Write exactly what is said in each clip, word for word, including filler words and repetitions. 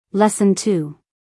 Lesson two.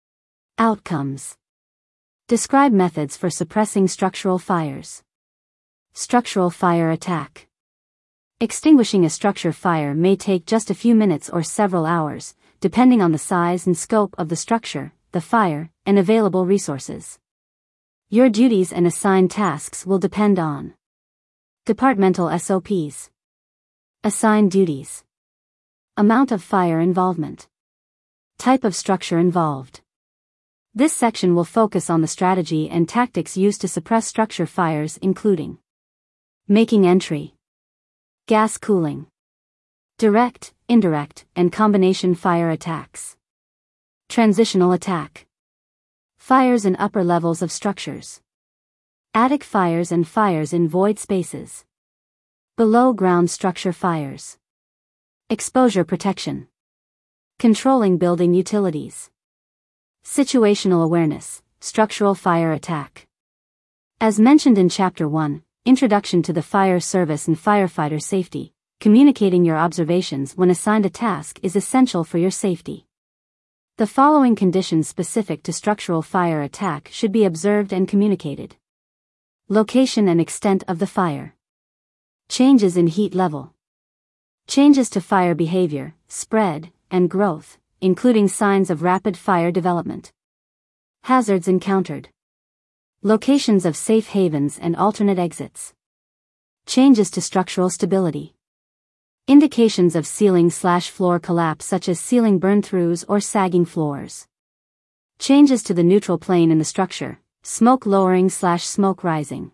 Outcomes. Describe methods for suppressing structural fires. Structural fire attack. Extinguishing a structure fire may take just a few minutes or several hours, depending on the size and scope of the structure, the fire, and available resources. Your duties and assigned tasks will depend on departmental S O Ps, assigned duties, amount of fire involvement, type of structure involved. This section will focus on the strategy and tactics used to suppress structure fires, including making entry, gas cooling, direct, indirect, and combination fire attacks, transitional attack, fires in upper levels of structures, attic fires and fires in void spaces, below ground structure fires, exposure protection, controlling building utilities, situational awareness, structural fire attack. As mentioned in Chapter one, Introduction to the Fire Service and Firefighter Safety, communicating your observations when assigned a task is essential for your safety. The following conditions specific to structural fire attack should be observed and communicated. Location and extent of the fire. Changes in heat level. Changes to fire behavior, spread, and growth, including signs of rapid fire development. Hazards encountered. Locations of safe havens and alternate exits. Changes to structural stability. Indications of ceiling slash floor collapse such as ceiling burn-throughs or sagging floors. Changes to the neutral plane in the structure, smoke lowering slash smoke rising.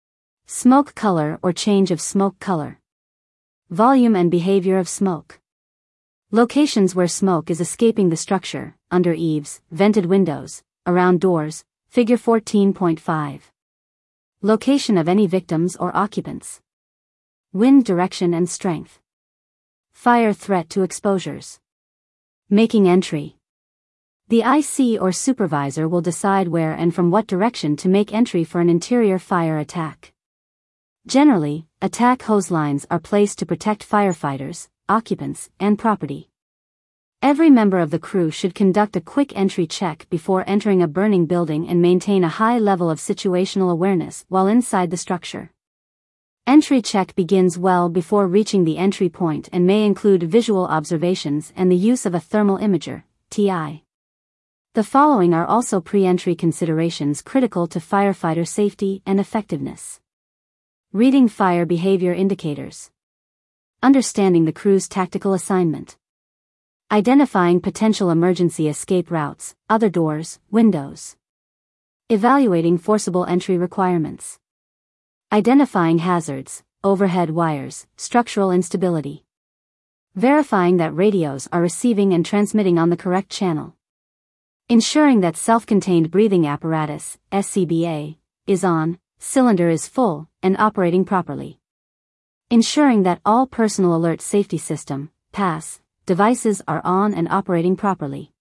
Smoke color or change of smoke color. Volume and behavior of smoke. Locations where smoke is escaping the structure, under eaves, vented windows, around doors, figure fourteen point five. Location of any victims or occupants. Wind direction and strength. Fire threat to exposures. Making entry. The I C or supervisor will decide where and from what direction to make entry for an interior fire attack. Generally, attack hose lines are placed to protect firefighters, occupants, and property. Every member of the crew should conduct a quick entry check before entering a burning building and maintain a high level of situational awareness while inside the structure. Entry check begins well before reaching the entry point and may include visual observations and the use of a thermal imager, T I. The following are also pre-entry considerations critical to firefighter safety and effectiveness. Reading fire behavior indicators. Understanding the crew's tactical assignment. Identifying potential emergency escape routes, other doors, windows. Evaluating forcible entry requirements. Identifying hazards, overhead wires, structural instability. Verifying that radios are receiving and transmitting on the correct channel. Ensuring that self-contained breathing apparatus, S C B A, is on, cylinder is full, and operating properly. Ensuring that all personal alert safety system, P A S, devices are on and operating properly.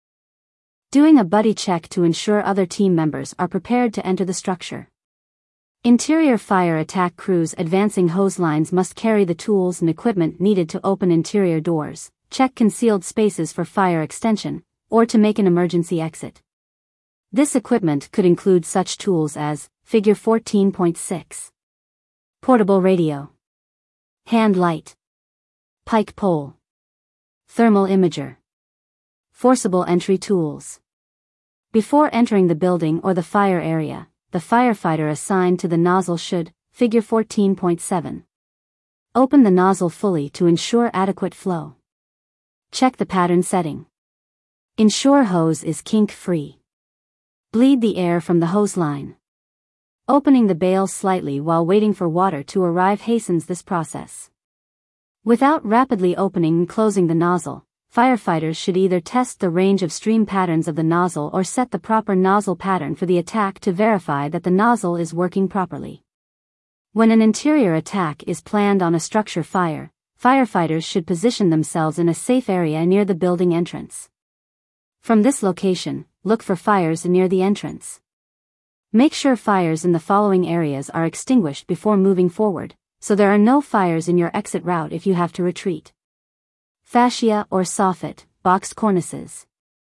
Doing a buddy check to ensure other team members are prepared to enter the structure. Interior fire attack crews advancing hose lines must carry the tools and equipment needed to open interior doors, check concealed spaces for fire extension, or to make an emergency exit. This equipment could include such tools as, figure fourteen point six. Portable radio. Hand light. Pike pole. Thermal imager. Forcible entry tools. Before entering the building or the fire area, the firefighter assigned to the nozzle should, figure fourteen point seven. Open the nozzle fully to ensure adequate flow. Check the pattern setting. Ensure hose is kink-free. Bleed the air from the hose line. Opening the bail slightly while waiting for water to arrive hastens this process. Without rapidly opening and closing the nozzle, firefighters should either test the range of stream patterns of the nozzle or set the proper nozzle pattern for the attack to verify that the nozzle is working properly. When an interior attack is planned on a structure fire, firefighters should position themselves in a safe area near the building entrance. From this location, look for fires near the entrance. Make sure fires in the following areas are extinguished before moving forward, so there are no fires in your exit route if you have to retreat. Fascia or soffit, boxed cornices.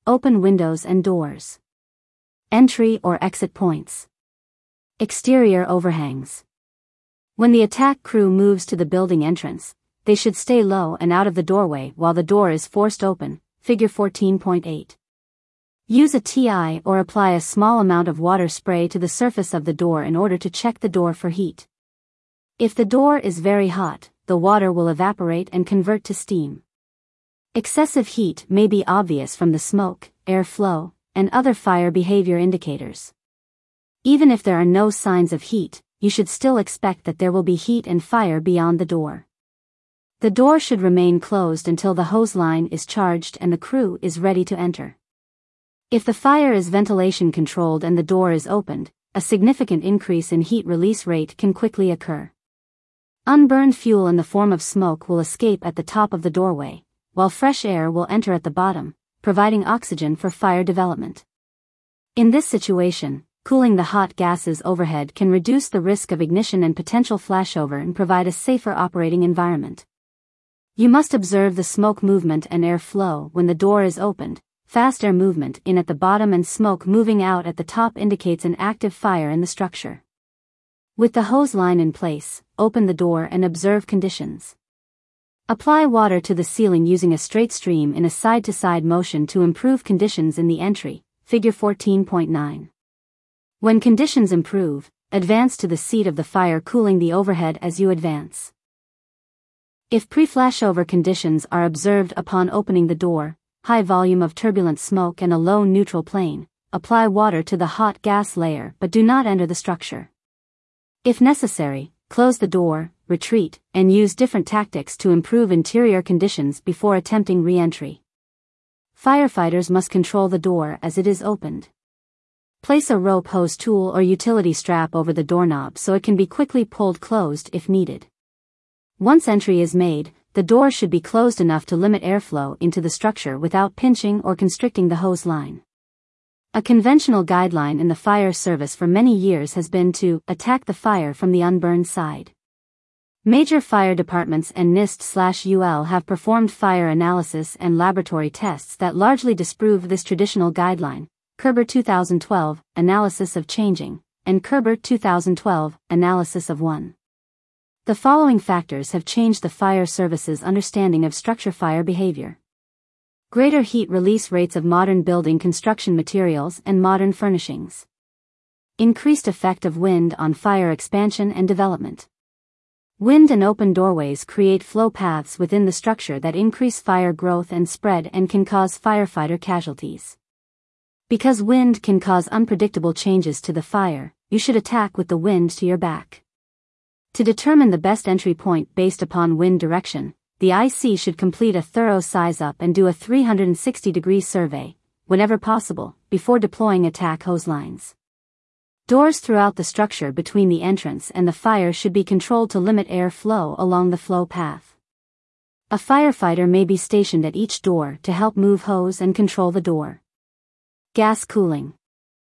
Open windows and doors. Entry or exit points. Exterior overhangs. When the attack crew moves to the building entrance, they should stay low and out of the doorway while the door is forced open, figure fourteen point eight. Use a T I or apply a small amount of water spray to the surface of the door in order to check the door for heat. If the door is very hot, the water will evaporate and convert to steam. Excessive heat may be obvious from the smoke, air flow, and other fire behavior indicators. Even if there are no signs of heat, you should still expect that there will be heat and fire beyond the door. The door should remain closed until the hose line is charged and the crew is ready to enter. If the fire is ventilation controlled and the door is opened, a significant increase in heat release rate can quickly occur. Unburned fuel in the form of smoke will escape at the top of the doorway, while fresh air will enter at the bottom, providing oxygen for fire development. In this situation, cooling the hot gases overhead can reduce the risk of ignition and potential flashover and provide a safer operating environment. You must observe the smoke movement and air flow when the door is opened. Fast air movement in at the bottom and smoke moving out at the top indicates an active fire in the structure. With the hose line in place, open the door and observe conditions. Apply water to the ceiling using a straight stream in a side-to-side motion to improve conditions in the entry, figure fourteen point nine. When conditions improve, advance to the seat of the fire, cooling the overhead as you advance. If pre-flashover conditions are observed upon opening the door, high volume of turbulent smoke and a low neutral plane, apply water to the hot gas layer but do not enter the structure. If necessary, close the door, retreat, and use different tactics to improve interior conditions before attempting re-entry. Firefighters must control the door as it is opened. Place a rope hose tool or utility strap over the doorknob so it can be quickly pulled closed if needed. Once entry is made, the door should be closed enough to limit airflow into the structure without pinching or constricting the hose line. A conventional guideline in the fire service for many years has been to attack the fire from the unburned side. Major fire departments and NIST/U L have performed fire analysis and laboratory tests that largely disprove this traditional guideline. Kerber two thousand twelve, Analysis of Changing, and Kerber two thousand twelve, Analysis of one. The following factors have changed the fire service's understanding of structure fire behavior. Greater heat release rates of modern building construction materials and modern furnishings. Increased effect of wind on fire expansion and development. Wind and open doorways create flow paths within the structure that increase fire growth and spread and can cause firefighter casualties. Because wind can cause unpredictable changes to the fire, you should attack with the wind to your back. To determine the best entry point based upon wind direction, the I C should complete a thorough size-up and do a three hundred sixty degree survey, whenever possible, before deploying attack hose lines. Doors throughout the structure between the entrance and the fire should be controlled to limit air flow along the flow path. A firefighter may be stationed at each door to help move hose and control the door. Gas cooling.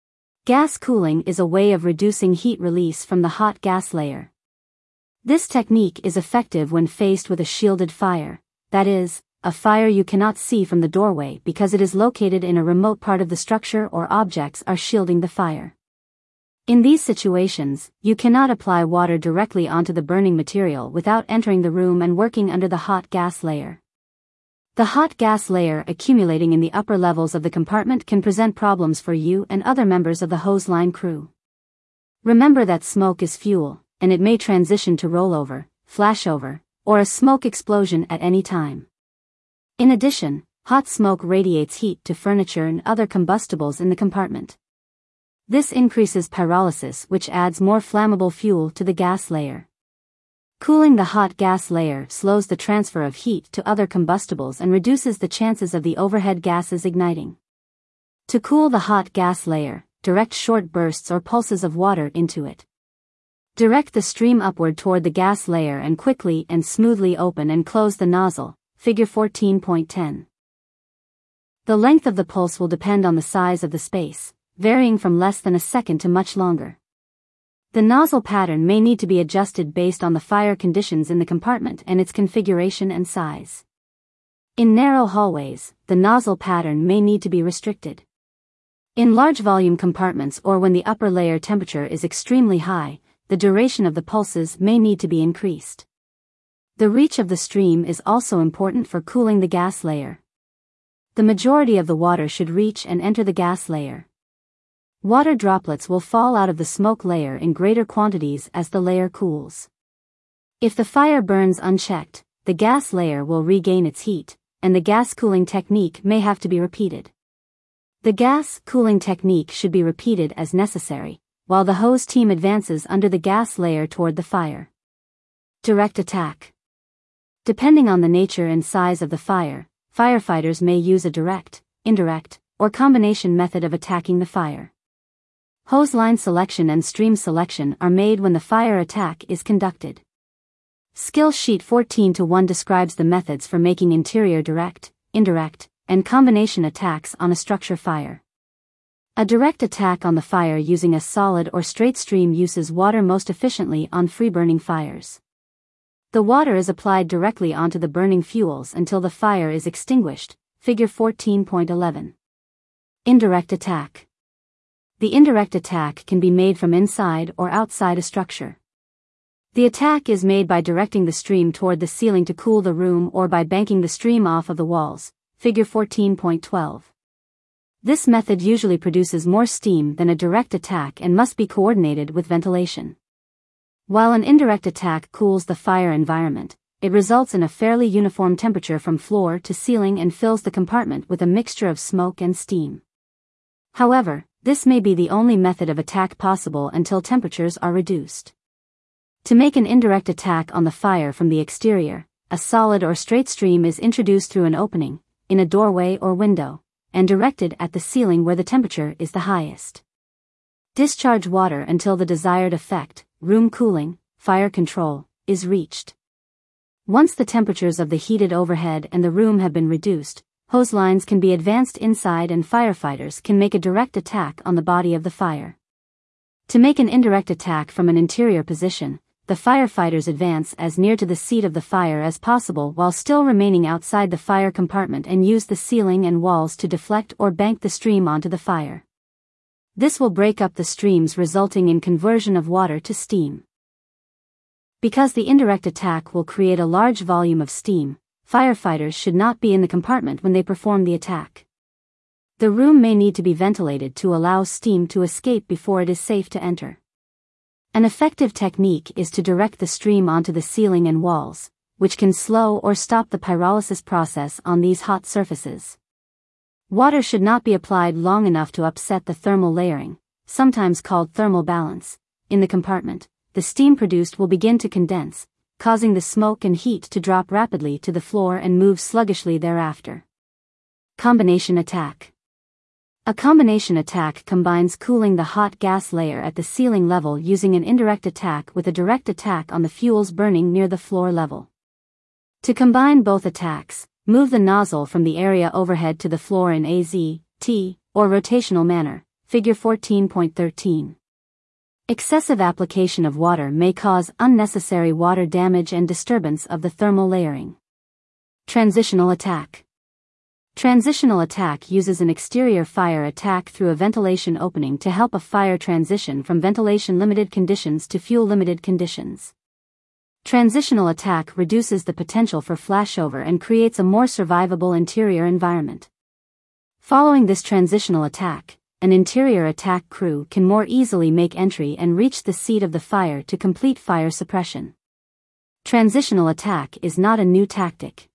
Gas cooling is a way of reducing heat release from the hot gas layer. This technique is effective when faced with a shielded fire, that is, a fire you cannot see from the doorway because it is located in a remote part of the structure or objects are shielding the fire. In these situations, you cannot apply water directly onto the burning material without entering the room and working under the hot gas layer. The hot gas layer accumulating in the upper levels of the compartment can present problems for you and other members of the hose line crew. Remember that smoke is fuel, and it may transition to rollover, flashover, or a smoke explosion at any time. In addition, hot smoke radiates heat to furniture and other combustibles in the compartment. This increases pyrolysis, which adds more flammable fuel to the gas layer. Cooling the hot gas layer slows the transfer of heat to other combustibles and reduces the chances of the overhead gases igniting. To cool the hot gas layer, direct short bursts or pulses of water into it. Direct the stream upward toward the gas layer and quickly and smoothly open and close the nozzle, figure fourteen point ten. The length of the pulse will depend on the size of the space, varying from less than a second to much longer. The nozzle pattern may need to be adjusted based on the fire conditions in the compartment and its configuration and size. In narrow hallways, the nozzle pattern may need to be restricted. In large volume compartments or when the upper layer temperature is extremely high, the duration of the pulses may need to be increased. The reach of the stream is also important for cooling the gas layer. The majority of the water should reach and enter the gas layer. Water droplets will fall out of the smoke layer in greater quantities as the layer cools. If the fire burns unchecked, the gas layer will regain its heat, and the gas cooling technique may have to be repeated. The gas cooling technique should be repeated as necessary, while the hose team advances under the gas layer toward the fire. Direct attack. Depending on the nature and size of the fire, firefighters may use a direct, indirect, or combination method of attacking the fire. Hose line selection and stream selection are made when the fire attack is conducted. Skill sheet fourteen to one describes the methods for making interior direct, indirect, and combination attacks on a structure fire. A direct attack on the fire using a solid or straight stream uses water most efficiently on free-burning fires. The water is applied directly onto the burning fuels until the fire is extinguished, figure fourteen point eleven. Indirect attack. The indirect attack can be made from inside or outside a structure. The attack is made by directing the stream toward the ceiling to cool the room or by banking the stream off of the walls, figure fourteen point twelve. This method usually produces more steam than a direct attack and must be coordinated with ventilation. While an indirect attack cools the fire environment, it results in a fairly uniform temperature from floor to ceiling and fills the compartment with a mixture of smoke and steam. However, this may be the only method of attack possible until temperatures are reduced. To make an indirect attack on the fire from the exterior, a solid or straight stream is introduced through an opening, in a doorway or window, and directed at the ceiling where the temperature is the highest. Discharge water until the desired effect, room cooling, fire control, is reached. Once the temperatures of the heated overhead and the room have been reduced, hose lines can be advanced inside and firefighters can make a direct attack on the body of the fire. To make an indirect attack from an interior position, the firefighters advance as near to the seat of the fire as possible while still remaining outside the fire compartment and use the ceiling and walls to deflect or bank the stream onto the fire. This will break up the streams, resulting in conversion of water to steam. Because the indirect attack will create a large volume of steam, firefighters should not be in the compartment when they perform the attack. The room may need to be ventilated to allow steam to escape before it is safe to enter. An effective technique is to direct the stream onto the ceiling and walls, which can slow or stop the pyrolysis process on these hot surfaces. Water should not be applied long enough to upset the thermal layering, sometimes called thermal balance, in the compartment. The steam produced will begin to condense, causing the smoke and heat to drop rapidly to the floor and move sluggishly thereafter. Combination attack. A combination attack combines cooling the hot gas layer at the ceiling level using an indirect attack with a direct attack on the fuels burning near the floor level. To combine both attacks, move the nozzle from the area overhead to the floor in a Z, T, or rotational manner, figure fourteen point thirteen. Excessive application of water may cause unnecessary water damage and disturbance of the thermal layering. Transitional attack. Transitional attack uses an exterior fire attack through a ventilation opening to help a fire transition from ventilation-limited conditions to fuel-limited conditions. Transitional attack reduces the potential for flashover and creates a more survivable interior environment. Following this transitional attack, an interior attack crew can more easily make entry and reach the seat of the fire to complete fire suppression. Transitional attack is not a new tactic.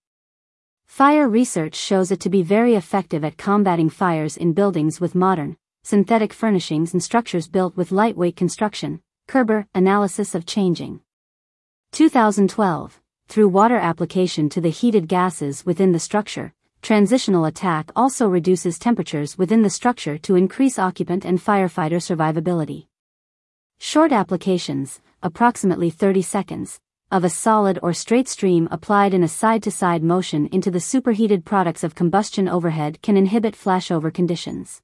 Fire research shows it to be very effective at combating fires in buildings with modern, synthetic furnishings and structures built with lightweight construction. Kerber, Analysis of Changing. two thousand twelve. Through water application to the heated gases within the structure, transitional attack also reduces temperatures within the structure to increase occupant and firefighter survivability. Short applications, approximately thirty seconds, of a solid or straight stream applied in a side-to-side motion into the superheated products of combustion overhead can inhibit flashover conditions.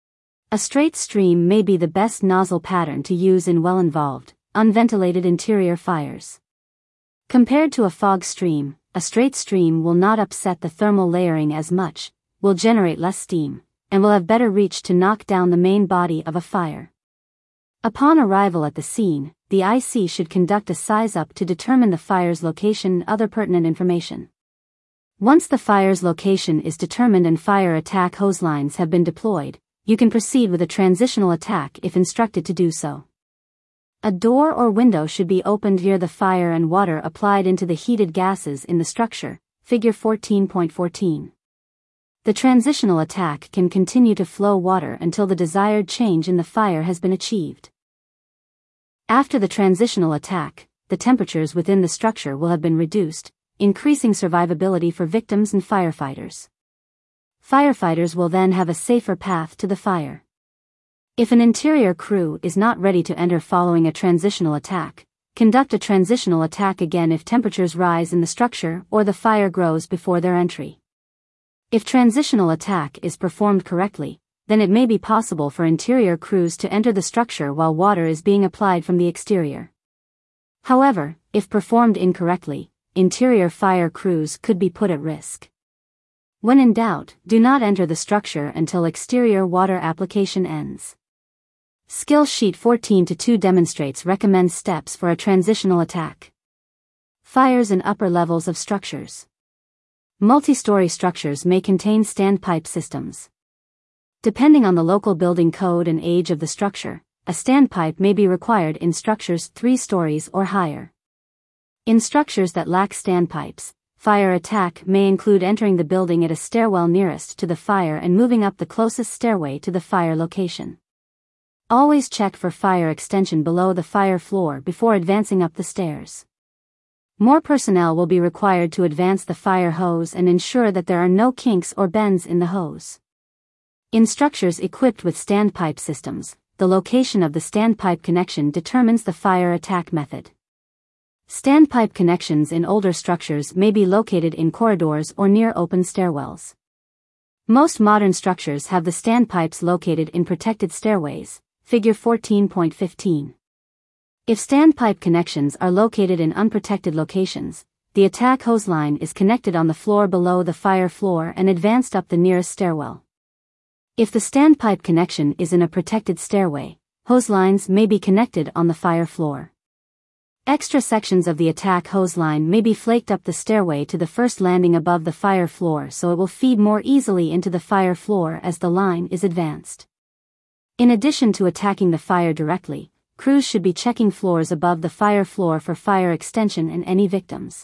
A straight stream may be the best nozzle pattern to use in well-involved, unventilated interior fires. Compared to a fog stream, a straight stream will not upset the thermal layering as much, will generate less steam, and will have better reach to knock down the main body of a fire. Upon arrival at the scene, the I C should conduct a size-up to determine the fire's location and other pertinent information. Once the fire's location is determined and fire attack hose lines have been deployed, you can proceed with a transitional attack if instructed to do so. A door or window should be opened near the fire and water applied into the heated gases in the structure, figure fourteen point fourteen. The transitional attack can continue to flow water until the desired change in the fire has been achieved. After the transitional attack, the temperatures within the structure will have been reduced, increasing survivability for victims and firefighters. Firefighters will then have a safer path to the fire. If an interior crew is not ready to enter following a transitional attack, conduct a transitional attack again if temperatures rise in the structure or the fire grows before their entry. If transitional attack is performed correctly, then it may be possible for interior crews to enter the structure while water is being applied from the exterior. However, if performed incorrectly, interior fire crews could be put at risk. When in doubt, do not enter the structure until exterior water application ends. Skill sheet fourteen to two demonstrates recommends steps for a transitional attack. Fires in upper levels of structures. Multi-story structures may contain standpipe systems. Depending on the local building code and age of the structure, a standpipe may be required in structures three stories or higher. In structures that lack standpipes, fire attack may include entering the building at a stairwell nearest to the fire and moving up the closest stairway to the fire location. Always check for fire extension below the fire floor before advancing up the stairs. More personnel will be required to advance the fire hose and ensure that there are no kinks or bends in the hose. In structures equipped with standpipe systems, the location of the standpipe connection determines the fire attack method. Standpipe connections in older structures may be located in corridors or near open stairwells. Most modern structures have the standpipes located in protected stairways, figure fourteen point fifteen. If standpipe connections are located in unprotected locations, the attack hose line is connected on the floor below the fire floor and advanced up the nearest stairwell. If the standpipe connection is in a protected stairway, hose lines may be connected on the fire floor. Extra sections of the attack hose line may be flaked up the stairway to the first landing above the fire floor so it will feed more easily into the fire floor as the line is advanced. In addition to attacking the fire directly, crews should be checking floors above the fire floor for fire extension and any victims.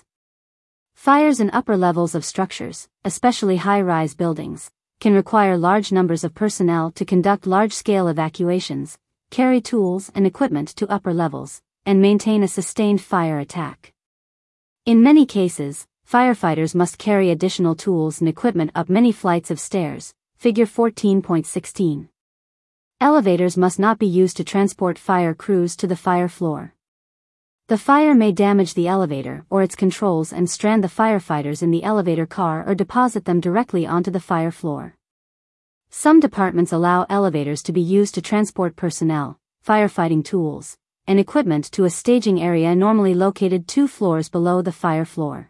Fires in upper levels of structures, especially high-rise buildings, can require large numbers of personnel to conduct large-scale evacuations, carry tools and equipment to upper levels, and maintain a sustained fire attack. In many cases, firefighters must carry additional tools and equipment up many flights of stairs, figure fourteen point sixteen. Elevators must not be used to transport fire crews to the fire floor. The fire may damage the elevator or its controls and strand the firefighters in the elevator car or deposit them directly onto the fire floor. Some departments allow elevators to be used to transport personnel, firefighting tools, and equipment to a staging area normally located two floors below the fire floor.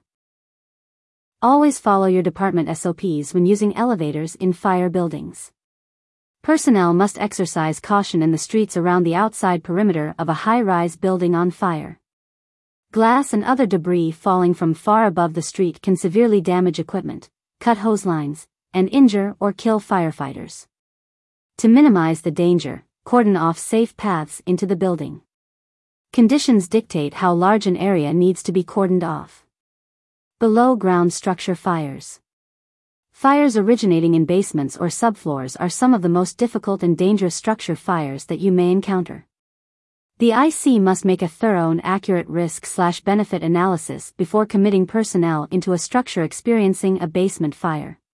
Always follow your department S O Ps when using elevators in fire buildings. Personnel must exercise caution in the streets around the outside perimeter of a high-rise building on fire. Glass and other debris falling from far above the street can severely damage equipment, cut hose lines, and injure or kill firefighters. To minimize the danger, cordon off safe paths into the building. Conditions dictate how large an area needs to be cordoned off. Below-ground structure fires. Fires originating in basements or subfloors are some of the most difficult and dangerous structure fires that you may encounter. The I C must make a thorough and accurate risk-slash-benefit analysis before committing personnel into a structure experiencing a basement fire.